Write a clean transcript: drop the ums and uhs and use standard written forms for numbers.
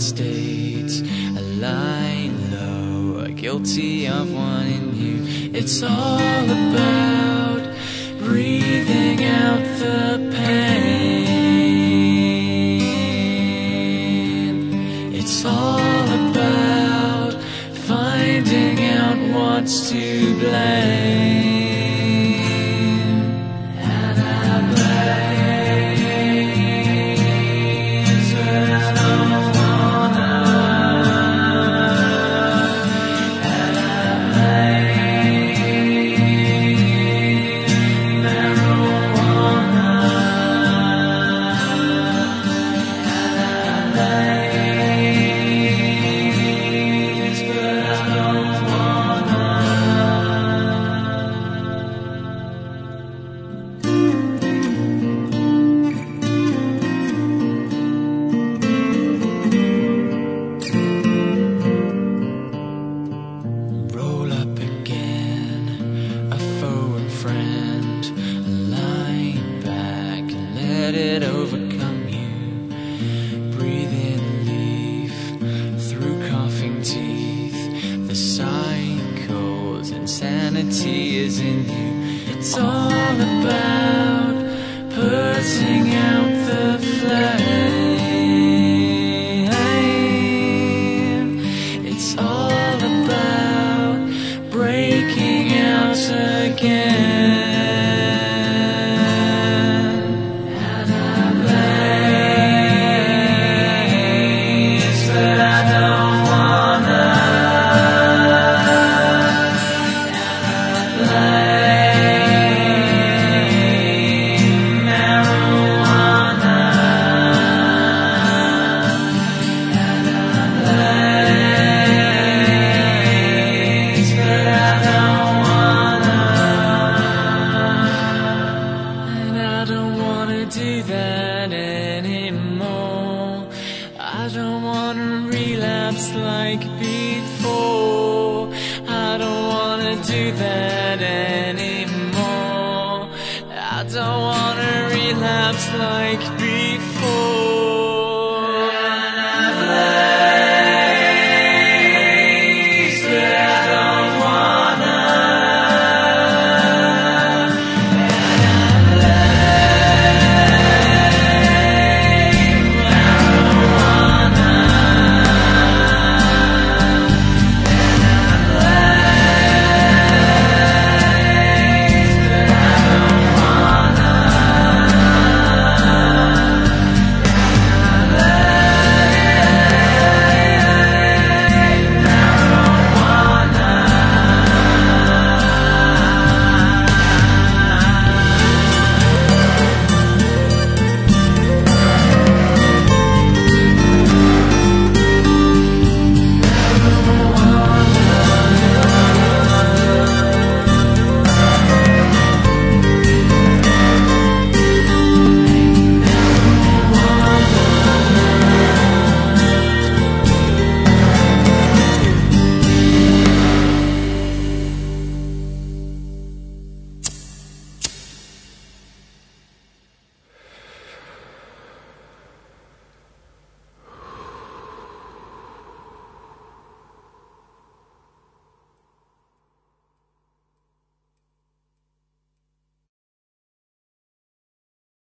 states, lying low, guilty of wanting you. It's all about breathing out the pain. It's all about finding out what's to blame. And I blaze, but I don't wanna. And I blaze marijuana. And I blaze, but I don't wanna. Roll up again, a foe and friend, lying back, let it overcome you. Breathe in a leaf, through coughing teeth, the cycles, insanity is in you. It's all about putting out the flame. It's all about breaking out again. And I blaze, but I don't wanna. And I blame marijuana. And I blaze, but I don't wanna. And I don't wanna do that anymore. I don't wanna relapse like before. I don't wanna do that anymore. I don't wanna relapse like before.